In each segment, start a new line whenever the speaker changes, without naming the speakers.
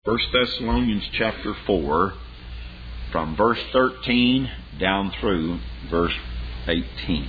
1 Thessalonians chapter 4, from verse 13 down through verse 18.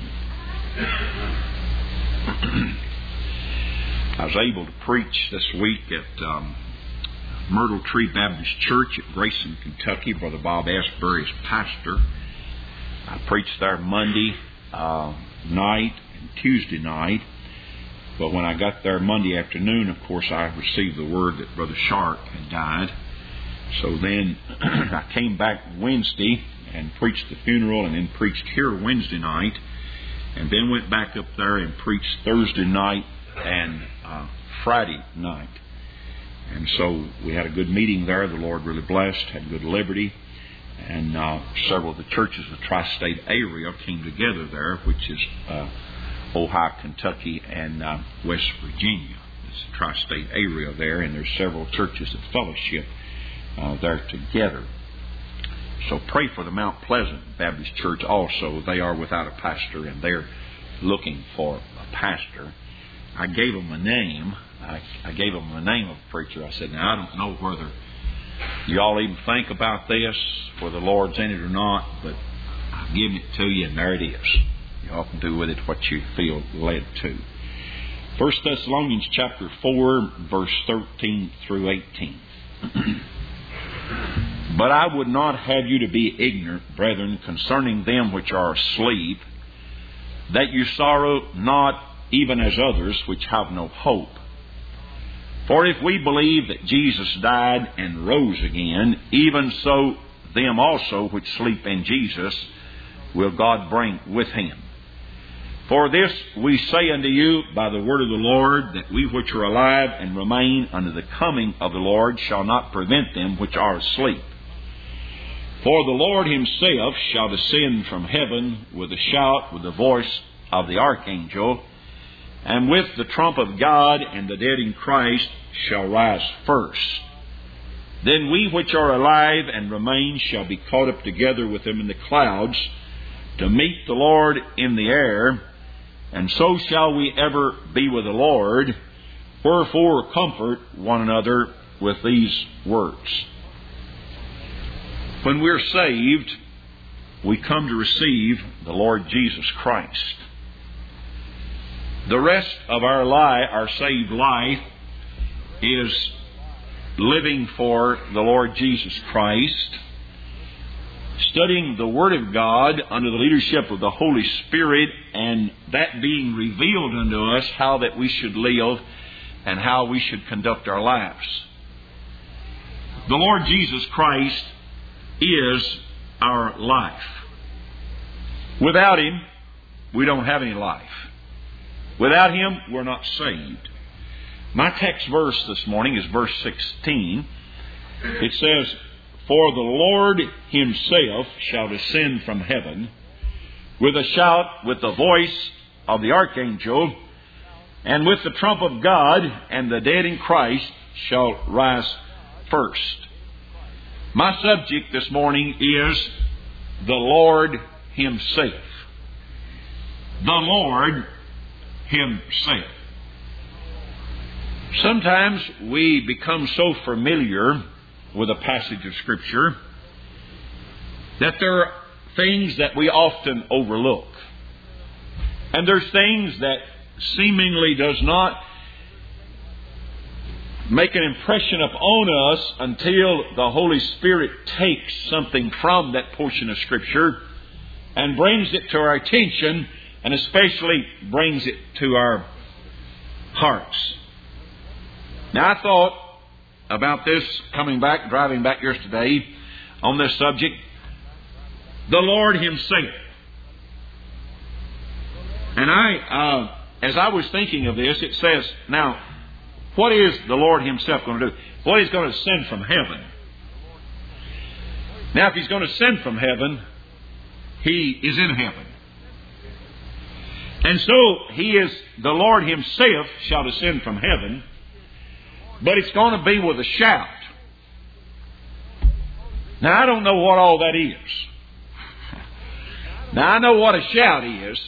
I was able to preach this week at Myrtle Tree Baptist Church at Grayson, Kentucky. Brother Bob Asbury is pastor. I preached there Monday night and Tuesday night. But when I got there Monday afternoon, of course, I received the word that Brother Shark had died. So then I came back Wednesday and preached the funeral, and then preached here Wednesday night, and then went back up there and preached Thursday night and Friday night. And so we had a good meeting there. The Lord really blessed, had good liberty, and several of the churches of the tri-state area came together there, which is Ohio, Kentucky, and West Virginia. It's a tri-state area there, and there's several churches that fellowship there together. So pray for the Mount Pleasant Baptist Church also. They are without a pastor, and they're looking for a pastor. I gave them a name. I gave them the name of a preacher. I said, now, I don't know whether you all even think about this, whether the Lord's in it or not, but I've given it to you, and there it is. You all can do with it what you feel led to. 1 Thessalonians chapter 4, verse 13 through 18. But I would not have you to be ignorant, brethren, concerning them which are asleep, that you sorrow not even as others which have no hope. For if we believe that Jesus died and rose again, even so them also which sleep in Jesus will God bring with Him. For this we say unto you by the word of the Lord, that we which are alive and remain unto the coming of the Lord shall not prevent them which are asleep. For the Lord Himself shall descend from heaven with a shout, with the voice of the archangel, and with the trump of God, and the dead in Christ shall rise first. Then we which are alive and remain shall be caught up together with them in the clouds, to meet the Lord in the air, and so shall we ever be with the Lord. Wherefore comfort one another with these words. When we're saved, we come to receive the Lord Jesus Christ. The rest of our saved life is living for the Lord Jesus Christ, studying the Word of God under the leadership of the Holy Spirit, and that being revealed unto us how that we should live and how we should conduct our lives. The Lord Jesus Christ is our life. Without Him, we don't have any life. Without Him, we're not saved. My text verse this morning is verse 16. It says, For the Lord Himself shall descend from heaven with a shout, with the voice of the archangel, and with the trump of God, and the dead in Christ shall rise first. My subject this morning is the Lord Himself. The Lord Himself. Sometimes we become so familiar with a passage of Scripture that there are things that we often overlook. And there's things that seemingly does not make an impression upon us until the Holy Spirit takes something from that portion of Scripture and brings it to our attention, and especially brings it to our hearts. Now, I thought about this driving back yesterday on this subject. The Lord Himself. And as I was thinking of this, it says, now, what is the Lord Himself going to do? Well, He's going to send from heaven. Now, if He's going to send from heaven, He is in heaven. And so, the Lord Himself shall descend from heaven, but it's going to be with a shout. Now, I don't know what all that is. Now, I know what a shout is.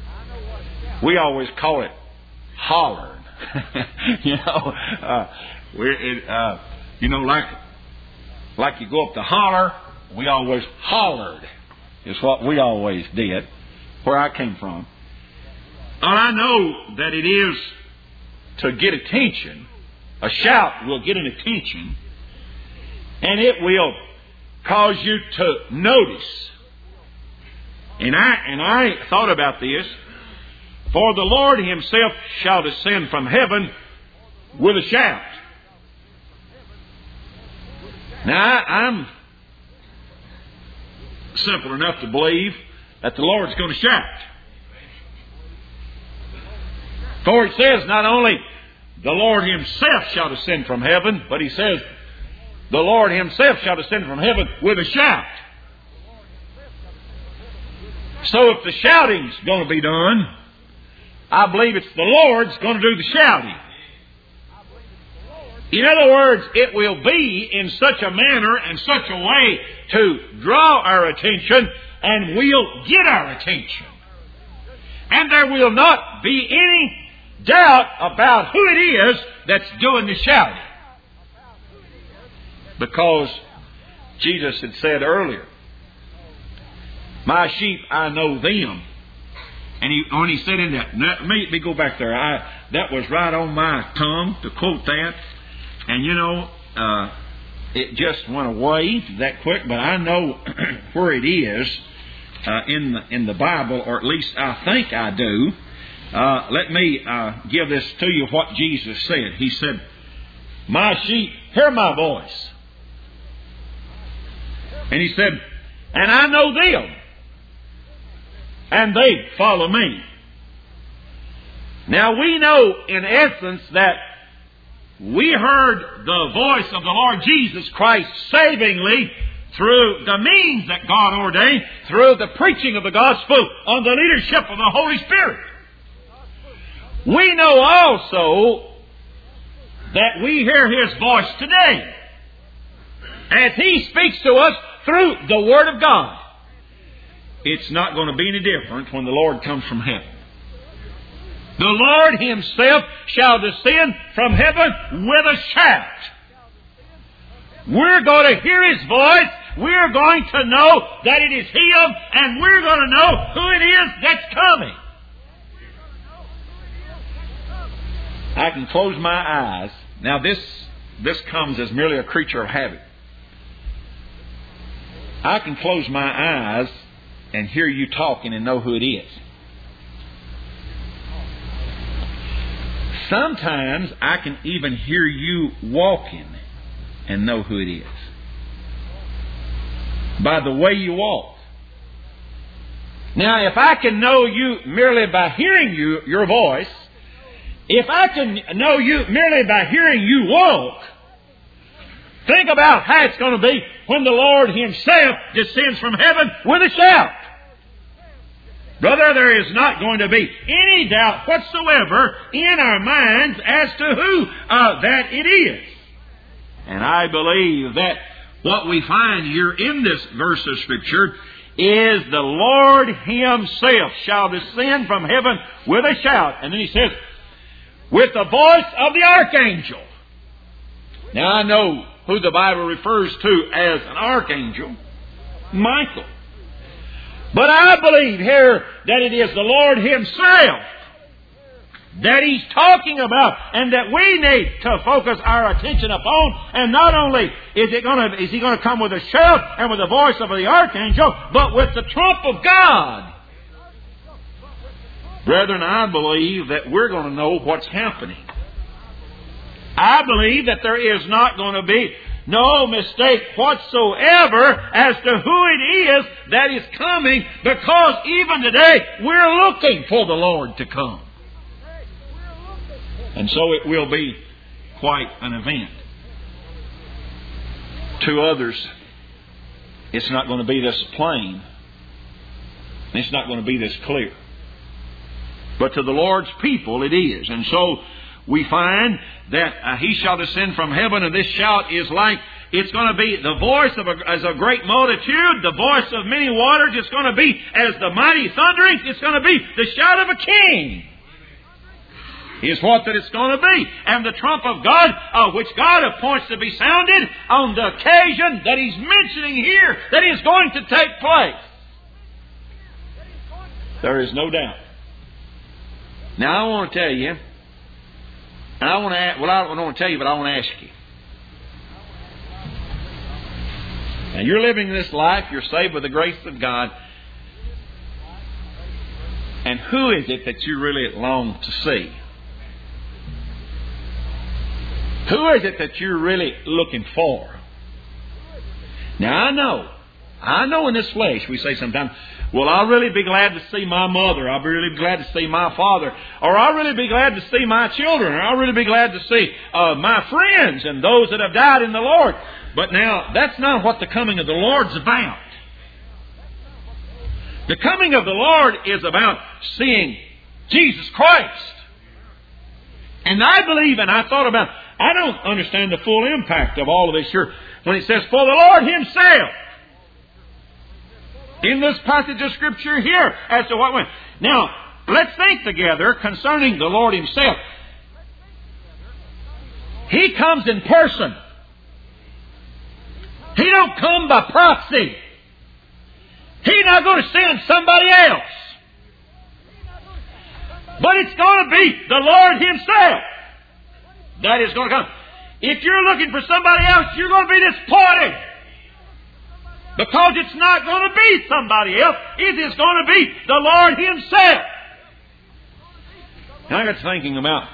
We always call it hollering. Like you go up the holler, we always hollered. Is what we always did, where I came from. And I know that it is to get attention. A shout will get an attention, and it will cause you to notice. And I thought about this. For the Lord Himself shall descend from heaven with a shout. Now, I'm simple enough to believe that the Lord's going to shout. For it says not only the Lord Himself shall descend from heaven, but He says the Lord Himself shall descend from heaven with a shout. So if the shouting's going to be done, I believe it's the Lord's going to do the shouting. In other words, it will be in such a manner and such a way to draw our attention, and we'll get our attention. And there will not be any doubt about who it is that's doing the shouting. Because Jesus had said earlier, my sheep, I know them. And when he said in that, let me go back there. That was right on my tongue to quote that. And it just went away that quick. But I know where it is in the Bible, or at least I think I do. Let me give this to you, what Jesus said. He said, my sheep hear my voice. And He said, and I know them, and they follow me. Now we know in essence that we heard the voice of the Lord Jesus Christ savingly through the means that God ordained, through the preaching of the gospel on the leadership of the Holy Spirit. We know also that we hear His voice today as He speaks to us through the Word of God. It's not going to be any different when the Lord comes from heaven. The Lord Himself shall descend from heaven with a shout. We're going to hear His voice. We're going to know that it is Him, and we're going to know who it is that's coming. I can close my eyes. Now this comes as merely a creature of habit. I can close my eyes and hear you talking and know who it is. Sometimes I can even hear you walking and know who it is. By the way you walk. Now, if I can know you merely by hearing your voice, if I can know you merely by hearing you walk, think about how it's going to be when the Lord Himself descends from heaven with a shout. Brother, there is not going to be any doubt whatsoever in our minds as to who that it is. And I believe that what we find here in this verse of Scripture is the Lord Himself shall descend from heaven with a shout. And then He says, with the voice of the archangel. Now I know who the Bible refers to as an archangel, Michael. But I believe here that it is the Lord Himself that He's talking about, and that we need to focus our attention upon. And not only is He going to come with a shout and with the voice of the archangel, but with the trump of God. Brethren, I believe that we're going to know what's happening. I believe that there is not going to be no mistake whatsoever as to who it is that is coming, because even today we're looking for the Lord to come. And so it will be quite an event. To others, it's not going to be this plain. It's not going to be this clear. But to the Lord's people it is. And so we find that He shall descend from heaven, and this shout is like, it's going to be the voice of as a great multitude, the voice of many waters. It's going to be as the mighty thunderings. It's going to be the shout of a king. is what that it's going to be. And the trump of God, which God appoints to be sounded on the occasion that He's mentioning here, that is going to take place. There is no doubt. Now I want to tell you, and I don't want to tell you, but I want to ask you. Now you're living this life, you're saved by the grace of God. And who is it that you really long to see? Who is it that you're really looking for? Now I know in this flesh we say sometimes, well, I'll really be glad to see my mother. I'll be really be glad to see my father. Or I'll really be glad to see my children. Or I'll really be glad to see my friends and those that have died in the Lord. But now, that's not what the coming of the Lord's about. The coming of the Lord is about seeing Jesus Christ. And I believe, and I thought about, I don't understand the full impact of all of this here. When it says, for the Lord Himself, in this passage of Scripture here, as to what went. Now, let's think together concerning the Lord Himself. He comes in person. He don't come by proxy. He's not going to send somebody else. But it's going to be the Lord Himself that is going to come. If you're looking for somebody else, you're going to be disappointed. Because it's not going to be somebody else. It is going to be the Lord Himself. And I got thinking about,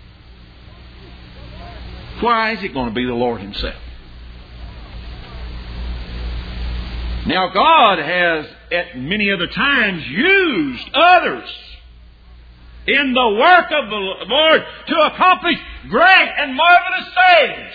why is it going to be the Lord Himself? Now God has at many other times used others in the work of the Lord to accomplish great and marvelous things.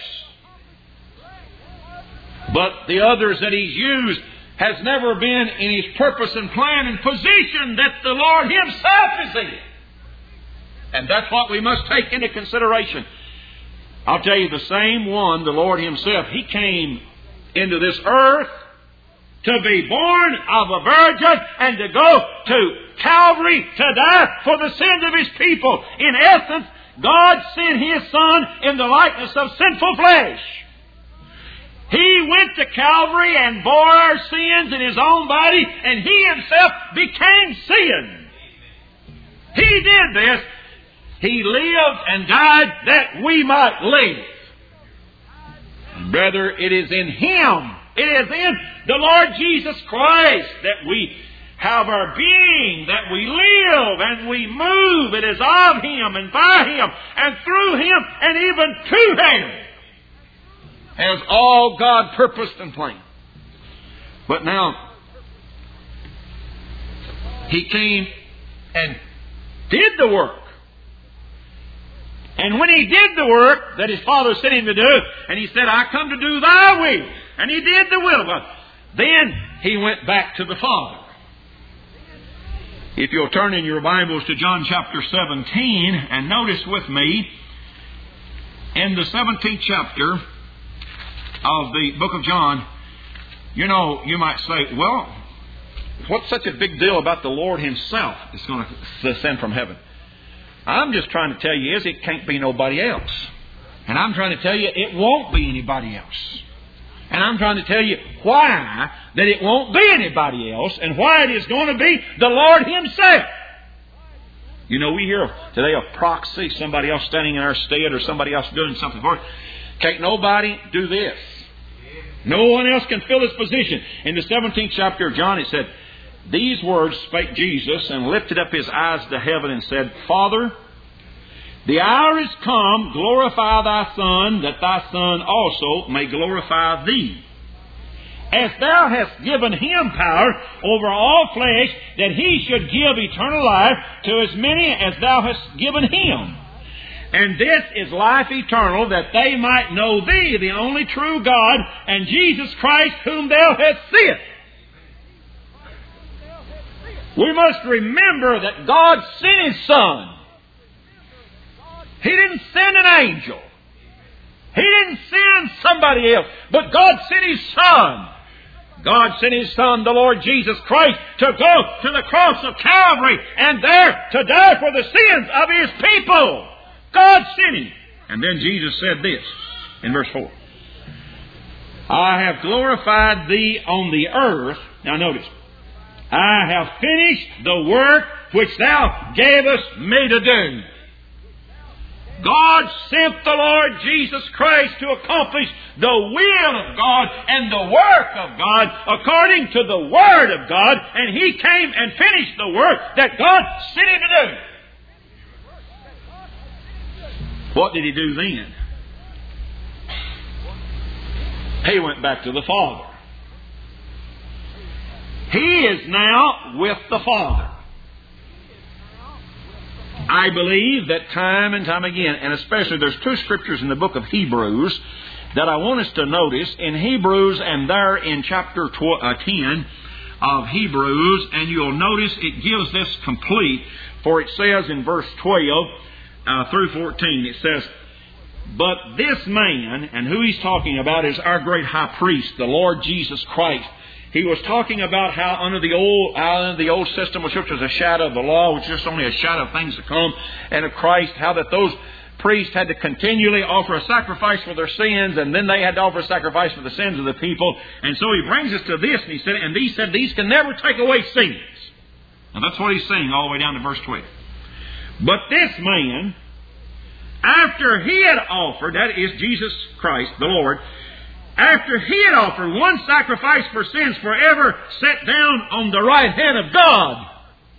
But the others that He's used has never been in His purpose and plan and position that the Lord Himself is in. And that's what we must take into consideration. I'll tell you, the same one, the Lord Himself, He came into this earth to be born of a virgin and to go to Calvary to die for the sins of His people. In essence, God sent His Son in the likeness of sinful flesh. He went to Calvary and bore our sins in His own body, and He Himself became sin. He did this. He lived and died that we might live. Brother, it is in Him. It is in the Lord Jesus Christ that we have our being, that we live and we move. It is of Him and by Him and through Him and even to Him has all God purposed and planned. But now, He came and did the work. And when He did the work that His Father sent Him to do, and He said, I come to do Thy will, and He did the will of God, then He went back to the Father. If you'll turn in your Bibles to John chapter 17, and notice with me, in the 17th chapter of the book of John, you know, you might say, well, what's such a big deal about the Lord Himself that's going to descend from heaven? I'm just trying to tell you it can't be nobody else. And I'm trying to tell you it won't be anybody else. And I'm trying to tell you why that it won't be anybody else and why it is going to be the Lord Himself. You know, we hear today of proxy, somebody else standing in our stead or somebody else doing something for us. Can't nobody do this. No one else can fill this position. In the 17th chapter of John it said, these words spake Jesus and lifted up His eyes to heaven and said, Father, the hour is come, glorify Thy Son, that Thy Son also may glorify Thee. As Thou hast given Him power over all flesh, that He should give eternal life to as many as Thou hast given Him. And this is life eternal, that they might know Thee, the only true God, and Jesus Christ, whom Thou hast sent. We must remember that God sent His Son. He didn't send an angel. He didn't send somebody else. But God sent His Son. God sent His Son, the Lord Jesus Christ, to go to the cross of Calvary and there to die for the sins of His people. God sent Him. And then Jesus said this in verse 4. I have glorified Thee on the earth. Now notice. I have finished the work which Thou gavest me to do. God sent the Lord Jesus Christ to accomplish the will of God and the work of God according to the Word of God, and He came and finished the work that God sent Him to do. What did He do then? He went back to the Father. He is now with the Father. I believe that time and time again, and especially there's two scriptures in the book of Hebrews that I want us to notice. In Hebrews and there in chapter 10 of Hebrews, and you'll notice it gives this complete, for it says in verse 12 through 14, it says, but this man, and who he's talking about is our great high priest, the Lord Jesus Christ. He was talking about how under the old system, which was a shadow of the law, which is just only a shadow of things to come, and of Christ, how that those priests had to continually offer a sacrifice for their sins, and then they had to offer a sacrifice for the sins of the people. And so he brings us to this, and he said, these can never take away sins. And that's what he's saying all the way down to verse 12. But this man, after he had offered, that is Jesus Christ, the Lord, after he had offered one sacrifice for sins forever, sat down on the right hand of God.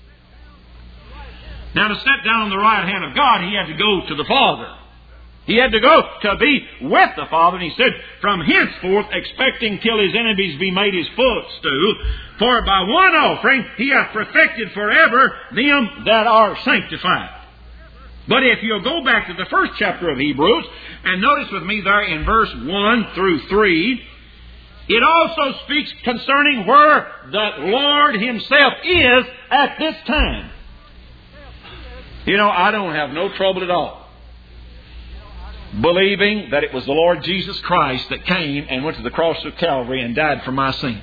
Now, to sit down on the right hand of God, he had to go to the Father. He had to go to be with the Father. And he said, from henceforth, expecting till his enemies be made his footstool, for by one offering he hath perfected forever them that are sanctified. But if you'll go back to the first chapter of Hebrews, and notice with me there in verse 1 through 3, it also speaks concerning where the Lord Himself is at this time. You know, I don't have no trouble at all believing that it was the Lord Jesus Christ that came and went to the cross of Calvary and died for my sins.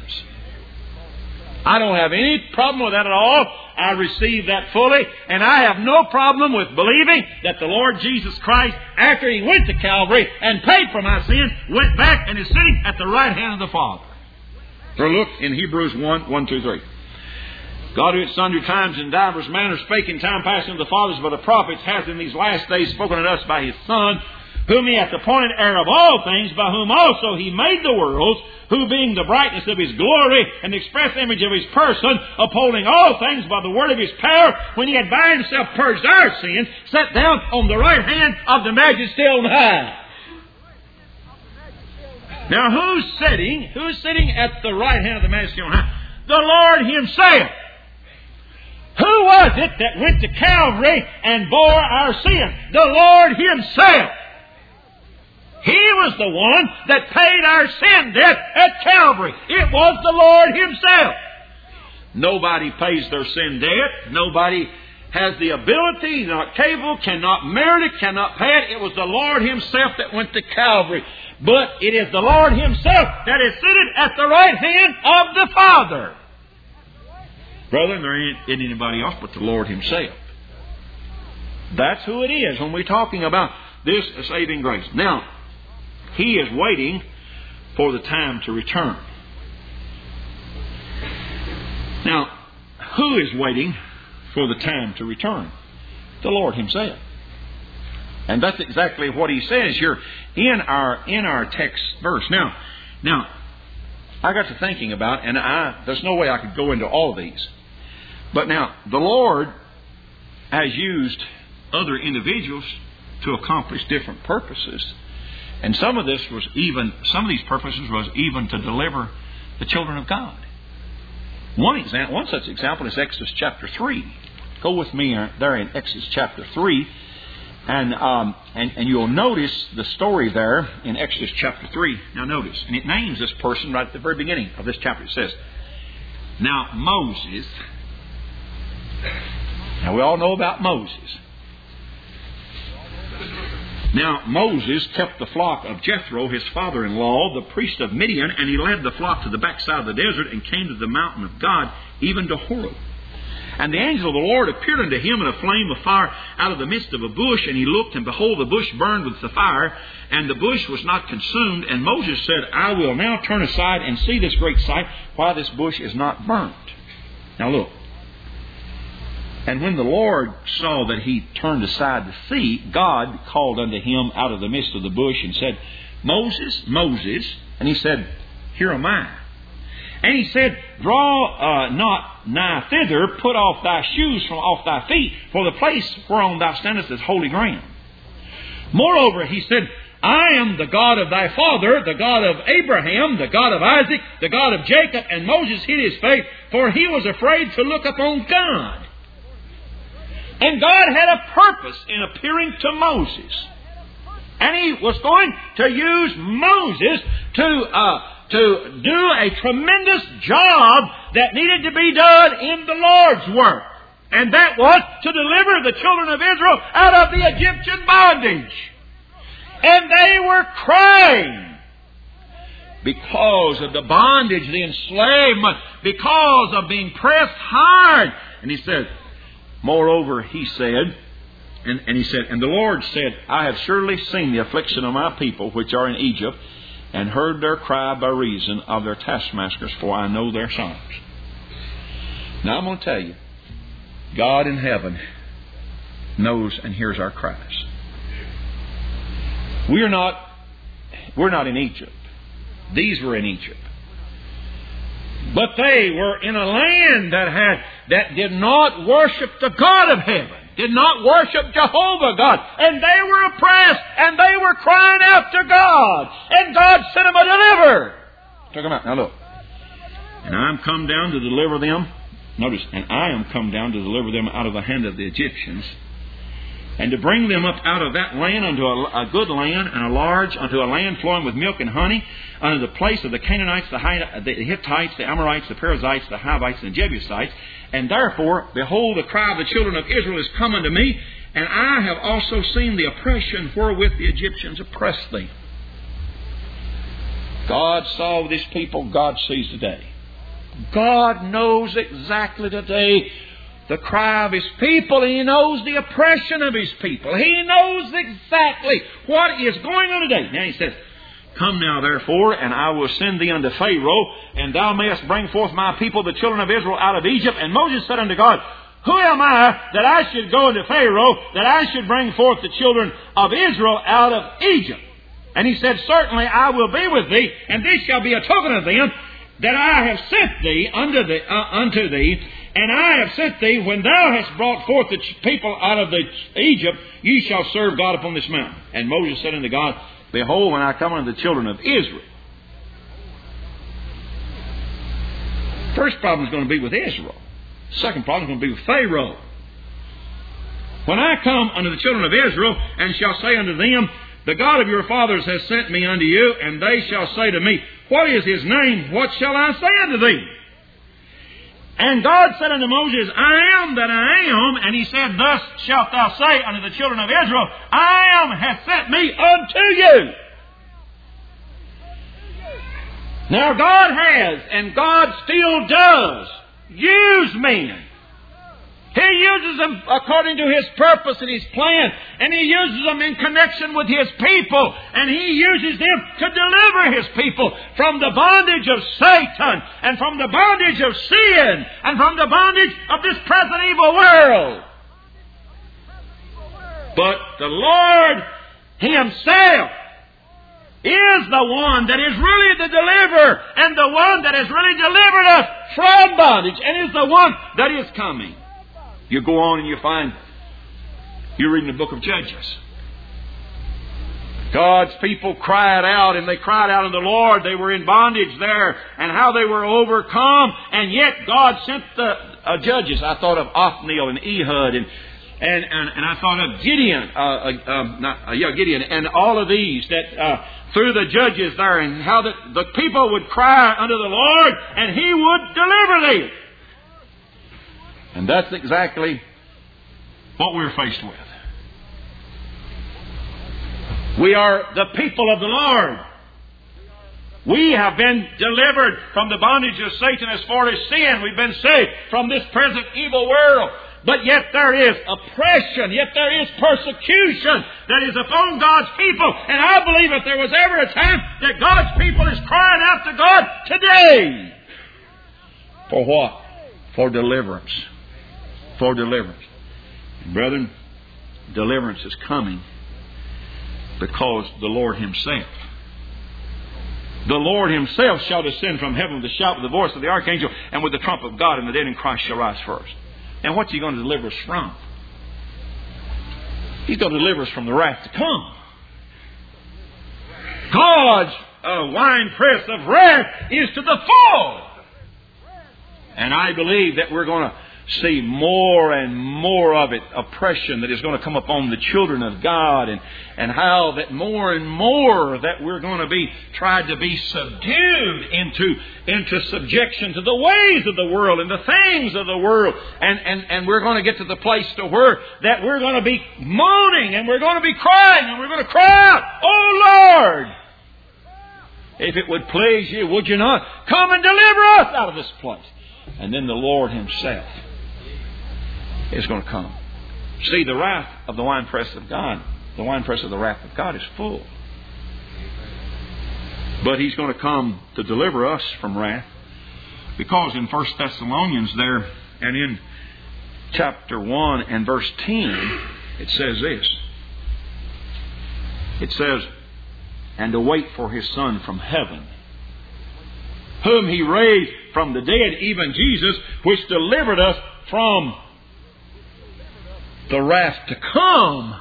I don't have any problem with that at all. I receive that fully. And I have no problem with believing that the Lord Jesus Christ, after He went to Calvary and paid for my sins, went back and is sitting at the right hand of the Father. So look in Hebrews 1, 2, 3. God, who at sundry times in divers manners spake in time past unto the fathers by the prophets, hath in these last days spoken unto us by His Son, whom He hath appointed heir of all things, by whom also He made the worlds, who being the brightness of His glory and the express image of His person, upholding all things by the word of His power, when He had by Himself purged our sins, sat down on the right hand of the Majesty on high. Now who's sitting at the right hand of the Majesty on high? The Lord Himself. Who was it that went to Calvary and bore our sin? The Lord Himself. He was the one that paid our sin debt at Calvary. It was the Lord Himself. Nobody pays their sin debt. Nobody has the ability, not capable, cannot merit it, cannot pay it. It was the Lord Himself that went to Calvary. But it is the Lord Himself that is seated at the right hand of the Father. Brethren, there isn't anybody else but the Lord Himself. That's who it is when we're talking about this saving grace. Now, He is waiting for the time to return. Now, who is waiting for the time to return? The Lord Himself. And that's exactly what He says here in our text verse. Now, I got to thinking about, and there's no way I could go into all of these. But now, the Lord has used other individuals to accomplish different purposes. And some of these purposes was even to deliver the children of God. One such example is Exodus chapter 3. Go with me there in Exodus chapter 3. And you'll notice the story there in Exodus chapter 3. Now notice, and it names this person right at the very beginning of this chapter. It says, now Moses. Now we all know about Moses. Now Moses kept the flock of Jethro, his father-in-law, the priest of Midian, and he led the flock to the backside of the desert and came to the mountain of God, even to Horeb. And the angel of the Lord appeared unto him in a flame of fire out of the midst of a bush. And he looked, and behold, the bush burned with the fire, and the bush was not consumed. And Moses said, I will now turn aside and see this great sight, why this bush is not burnt. Now look. And when the Lord saw that he turned aside to see, God called unto him out of the midst of the bush and said, Moses, Moses. And he said, Here am I. And he said, Draw not nigh thither, put off thy shoes from off thy feet, for the place whereon thou standest is holy ground. Moreover, he said, I am the God of thy father, the God of Abraham, the God of Isaac, the God of Jacob. And Moses hid his face, for he was afraid to look upon God. And God had a purpose in appearing to Moses. And he was going to use Moses to do a tremendous job that needed to be done in the Lord's work. And that was to deliver the children of Israel out of the Egyptian bondage. And they were crying because of the bondage, the enslavement, because of being pressed hard. And he said, moreover, he said, and he said, and the Lord said, I have surely seen the affliction of my people which are in Egypt, and heard their cry by reason of their taskmasters, for I know their songs. Now I'm going to tell you, God in heaven knows and hears our cries. We're not in Egypt. These were in Egypt. But they were in a land that did not worship the God of heaven, did not worship Jehovah God. And they were oppressed, and they were crying out to God. And God sent them a deliverer. Took them out. Now look. And I am come down to deliver them. Notice, and I am come down to deliver them out of the hand of the Egyptians, and to bring them up out of that land unto a good land, and a large, unto a land flowing with milk and honey, unto the place of the Canaanites, the Hittites, the Amorites, the Perizzites, the Hivites, and the Jebusites. And therefore, behold, the cry of the children of Israel is come unto me, and I have also seen the oppression wherewith the Egyptians oppressed them. God saw this people, God sees today. God knows exactly today the cry of His people. He knows the oppression of His people. He knows exactly what is going on today. Now He says, Come now therefore, and I will send thee unto Pharaoh, and thou mayest bring forth my people, the children of Israel, out of Egypt. And Moses said unto God, Who am I that I should go unto Pharaoh, that I should bring forth the children of Israel out of Egypt? And He said, Certainly I will be with thee, and this shall be a token of them, that I have sent thee unto thee, and I have sent thee, when thou hast brought forth the people out of Egypt, ye shall serve God upon this mountain. And Moses said unto God, Behold, when I come unto the children of Israel. First problem is going to be with Israel. Second problem is going to be with Pharaoh. When I come unto the children of Israel, and shall say unto them, The God of your fathers has sent me unto you, and they shall say to me, What is His name? What shall I say unto thee? And God said unto Moses, I am that I am. And He said, Thus shalt thou say unto the children of Israel, I am hath sent me unto you. Now God has, and God still does, use men. He uses them according to His purpose and His plan. And He uses them in connection with His people. And He uses them to deliver His people from the bondage of Satan, and from the bondage of sin, and from the bondage of this present evil world. But the Lord Himself is the one that is really the deliverer, and the one that has really delivered us from bondage, and is the one that is coming. You go on and you find, you're reading the book of Judges. God's people cried out, and they cried out unto the Lord. They were in bondage there, and how they were overcome. And yet God sent the judges. I thought of Othniel and Ehud, and I thought of Gideon, Gideon, and all of these that through the judges there, and how the people would cry unto the Lord, and He would deliver them. And that's exactly what we're faced with. We are the people of the Lord. We have been delivered from the bondage of Satan as far as sin. We've been saved from this present evil world. But yet there is oppression, yet there is persecution that is upon God's people. And I believe if there was ever a time that God's people is crying out to God today. For what? For deliverance. For deliverance. And brethren, deliverance is coming because the Lord Himself. The Lord Himself shall descend from heaven with the shout, with the voice of the archangel, and with the trump of God, and the dead in Christ shall rise first. And what's He going to deliver us from? He's going to deliver us from the wrath to come. God's winepress of wrath is to the full. And I believe that we're going to see more and more of it, oppression that is going to come upon the children of God, and how that more and more that we're going to be tried to be subdued into subjection to the ways of the world and the things of the world, and we're going to get to the place to where that we're going to be moaning and we're going to be crying and we're going to cry out, "Oh Lord, if it would please You, would You not come and deliver us out of this place?" And then the Lord Himself is going to come. See, the wrath of the winepress of God, the winepress of the wrath of God is full. But He's going to come to deliver us from wrath, because in 1 Thessalonians there and in chapter 1 and verse 10, it says this. It says, "And to wait for His Son from heaven, whom He raised from the dead, even Jesus, which delivered us from the wrath to come."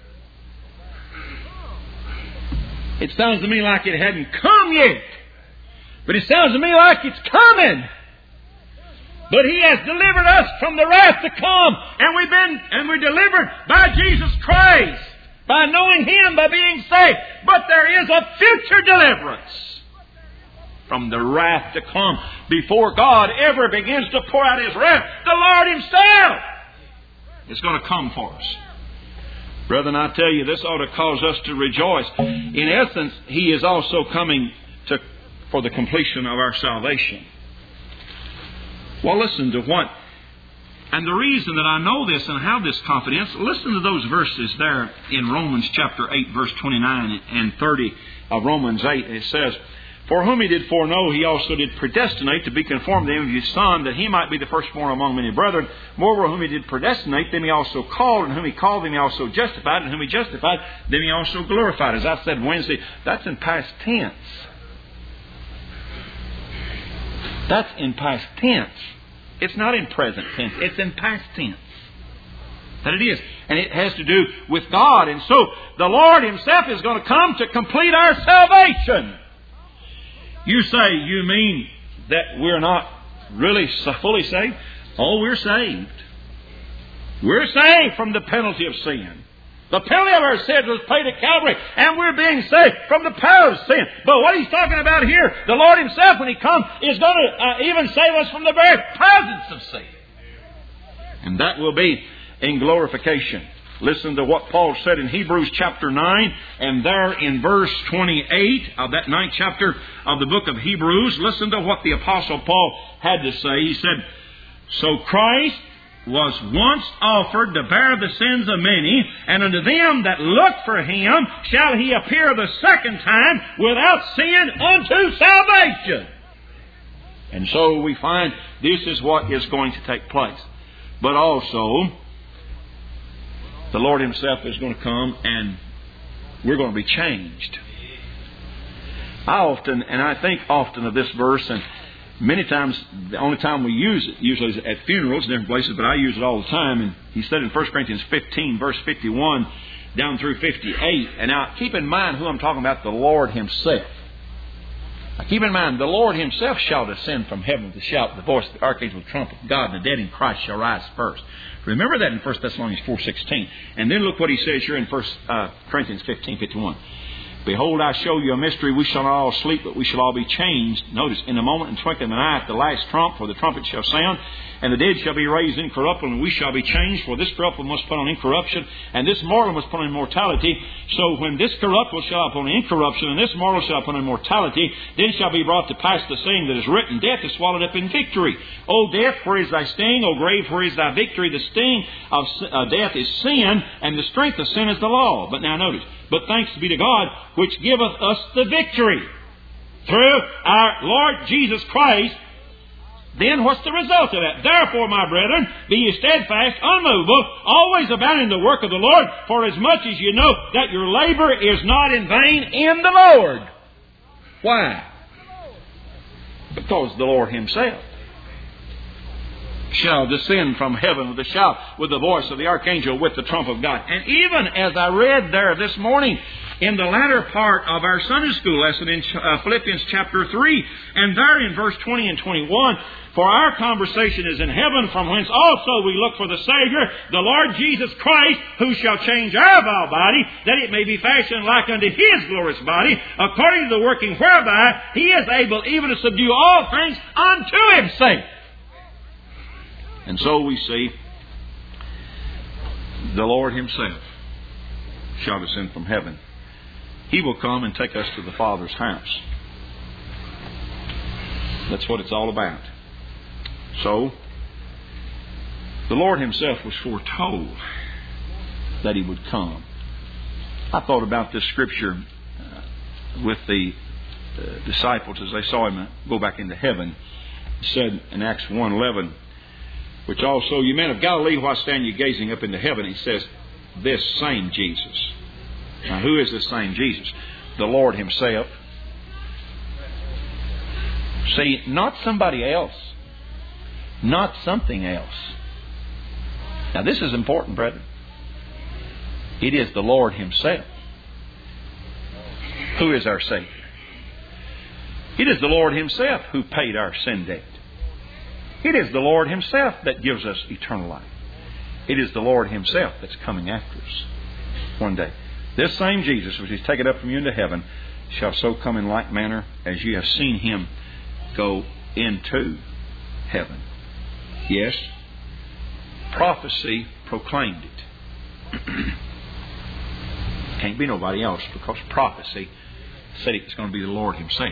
It sounds to me like it hadn't come yet, but it sounds to me like it's coming. But He has delivered us from the wrath to come, and we're delivered by Jesus Christ, by knowing Him, by being saved. But there is a future deliverance from the wrath to come before God ever begins to pour out His wrath. The Lord Himself is going to come for us. Brethren, I tell you, this ought to cause us to rejoice. In essence, He is also coming for the completion of our salvation. Well, listen to what, and the reason that I know this and have this confidence, listen to those verses there in Romans chapter 8, verse 29 and 30 of Romans 8. It says, "For whom He did foreknow, He also did predestinate to be conformed to the image of His Son, that He might be the firstborn among many brethren. Moreover, whom He did predestinate, them He also called, and whom He called, them He also justified, and whom He justified, them He also glorified." As I said Wednesday, that's in past tense. That's in past tense. It's not in present tense. It's in past tense. That it is. And it has to do with God. And so the Lord Himself is going to come to complete our salvation. You say, you mean that we're not really fully saved? Oh, we're saved. We're saved from the penalty of sin. The penalty of our sins was paid at Calvary, and we're being saved from the power of sin. But what He's talking about here, the Lord Himself, when He comes, is going to even save us from the very presence of sin. And that will be in glorification. Listen to what Paul said in Hebrews chapter 9, and there in verse 28 of that 9th chapter of the book of Hebrews, listen to what the Apostle Paul had to say. He said, "So Christ was once offered to bear the sins of many, and unto them that look for Him shall He appear the second time without sin unto salvation." And so we find this is what is going to take place. But also, the Lord Himself is going to come and we're going to be changed. I think often of this verse, and many times, the only time we use it, usually is at funerals, different places, but I use it all the time. And he said in 1 Corinthians 15, verse 51, down through 58. And now, keep in mind who I'm talking about, the Lord Himself. Now, keep in mind, the Lord Himself shall descend from heaven with the shout, the voice of the archangel, the trumpet of God, and the dead in Christ shall rise first. Remember that in 1 Thessalonians 4:16. And then look what he says here in 1 Corinthians 15:51. Behold, I show you a mystery. We shall not all sleep, but we shall all be changed. Notice, in a moment and twinkling of an eye, at the last trump, for the trumpet shall sound, and the dead shall be raised incorruptible, and we shall be changed. For this corruptible must put on incorruption, and this mortal must put on immortality. So when this corruptible shall put on incorruption, and this mortal shall put on immortality, then shall be brought to pass the saying that is written, Death is swallowed up in victory. O death, where is thy sting? O grave, where is thy victory? The sting of death is sin, and the strength of sin is the law. But now notice, but thanks be to God, which giveth us the victory through our Lord Jesus Christ. Then what's the result of that? Therefore, my brethren, be ye steadfast, unmovable, always abounding in the work of the Lord, for as much as you know that your labor is not in vain in the Lord. Why? Because the Lord Himself shall descend from heaven with a shout, with the voice of the archangel, with the trump of God. And even as I read there this morning, in the latter part of our Sunday school lesson in Philippians chapter 3, and there in verse 20 and 21, for our conversation is in heaven, from whence also we look for the Savior, the Lord Jesus Christ, who shall change our vile body, that it may be fashioned like unto His glorious body, according to the working whereby He is able even to subdue all things unto Himself. And so we see the Lord Himself shall descend from heaven. He will come and take us to the Father's house. That's what it's all about. So, the Lord Himself was foretold that He would come. I thought about this scripture with the disciples as they saw Him go back into heaven. It said in Acts 1:11, which also, you men of Galilee, why stand you gazing up into heaven? He says, this same Jesus. Now, who is this same Jesus? The Lord Himself. See, not somebody else. Not something else. Now, this is important, brethren. It is the Lord Himself who is our Savior. It is the Lord Himself who paid our sin debt. It is the Lord Himself that gives us eternal life. It is the Lord Himself that's coming after us one day. This same Jesus, which is taken up from you into heaven, shall so come in like manner as you have seen Him go into heaven. Yes, prophecy proclaimed it. Can't be nobody else, because prophecy said it was going to be the Lord Himself.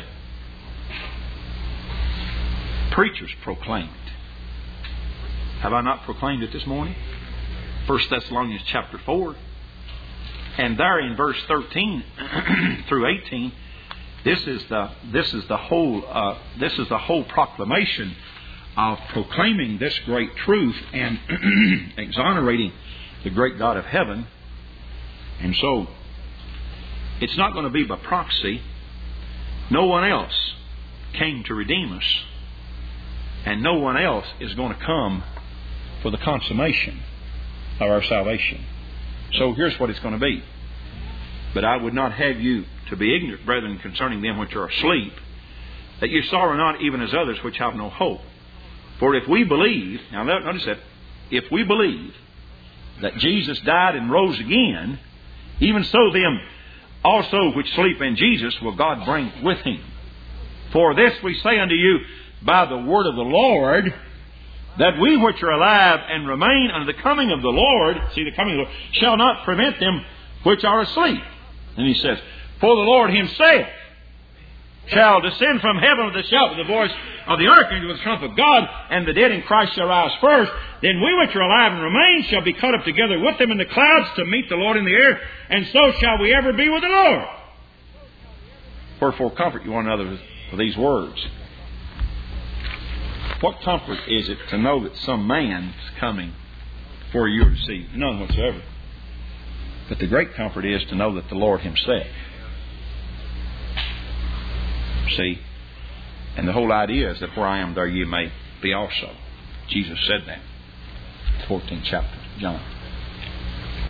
Preachers proclaim it. Have I not proclaimed it this morning? 1 Thessalonians chapter 4. And there in verse 13 through 18, this is the whole proclamation of proclaiming this great truth and exonerating the great God of heaven. And so, it's not going to be by proxy. No one else came to redeem us. And no one else is going to come for the consummation of our salvation. So here's what it's going to be. But I would not have you to be ignorant, brethren, concerning them which are asleep, that you sorrow not even as others which have no hope. For if we believe, now notice that, if we believe that Jesus died and rose again, even so them also which sleep in Jesus will God bring with Him. For this we say unto you by the word of the Lord, that we which are alive and remain unto the coming of the Lord, see, the coming of the Lord, shall not prevent them which are asleep. And He says, for the Lord Himself shall descend from heaven with a shout, with the voice of the archangel, with the trump of God, and the dead in Christ shall rise first. Then we which are alive and remain shall be caught up together with them in the clouds to meet the Lord in the air, and so shall we ever be with the Lord. Wherefore comfort you one another with these words. What comfort is it to know that some man's coming for you to see? None whatsoever. But the great comfort is to know that the Lord Himself. See? And the whole idea is that where I am, there you may be also. Jesus said that. 14th chapter, John.